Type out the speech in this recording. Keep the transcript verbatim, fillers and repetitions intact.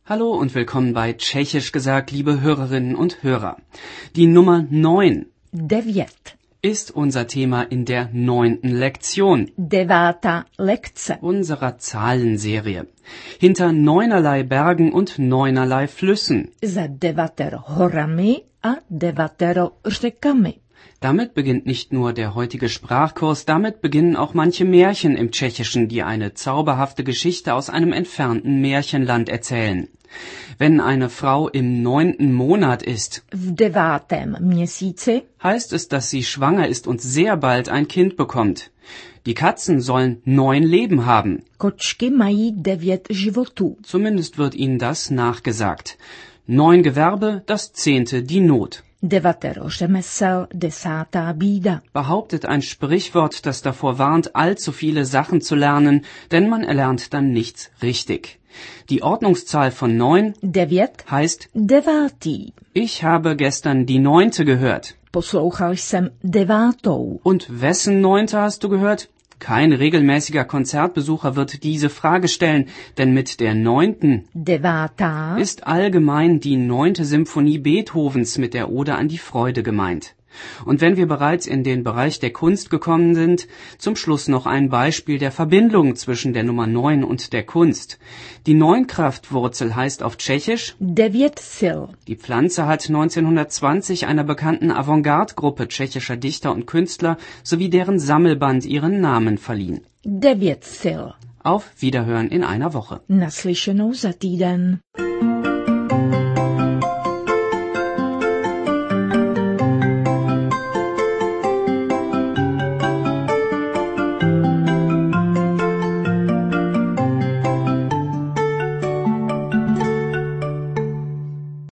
Hallo und willkommen bei Tschechisch gesagt, liebe Hörerinnen und Hörer. Die Nummer neun Devět. ist unser Thema in der neunten Lektion Devátá lekce. unserer Zahlenserie. Hinter neunerlei Bergen und neunerlei Flüssen. Za devatero horami a devatero řekami. Damit beginnt nicht nur der heutige Sprachkurs, damit beginnen auch manche Märchen im Tschechischen, die eine zauberhafte Geschichte aus einem entfernten Märchenland erzählen. Wenn eine Frau im neunten Monat ist, V devátém měsíci heißt es, dass sie schwanger ist und sehr bald ein Kind bekommt. Die Katzen sollen neun Leben haben. kočky mají devět životů. Zumindest wird ihnen das nachgesagt. Neun Gewerbe, das zehnte die Not. Devatero řemesel, desátá bída. Behauptet ein Sprichwort, das davor warnt, allzu viele Sachen zu lernen, denn man erlernt dann nichts richtig. Die Ordnungszahl von neun Devět, heißt, devátý. ich habe gestern die neunte gehört. Poslouchal jsem devátou. Und wessen neunte hast du gehört? Kein regelmäßiger Konzertbesucher wird diese Frage stellen, denn mit der neunten Devátá ist allgemein die neunte Symphonie Beethovens mit der Ode an die Freude gemeint. Und wenn wir bereits in den Bereich der Kunst gekommen sind, zum Schluss noch ein Beispiel der Verbindung zwischen der Nummer neun und der Kunst. Die Neunkraftwurzel heißt auf Tschechisch, devět sil. die Pflanze hat neunzehnhundertzwanzig einer bekannten Avantgarde-Gruppe tschechischer Dichter und Künstler sowie deren Sammelband ihren Namen verliehen. Devět sil. Auf Wiederhören in einer Woche. Naslyšenou za týden.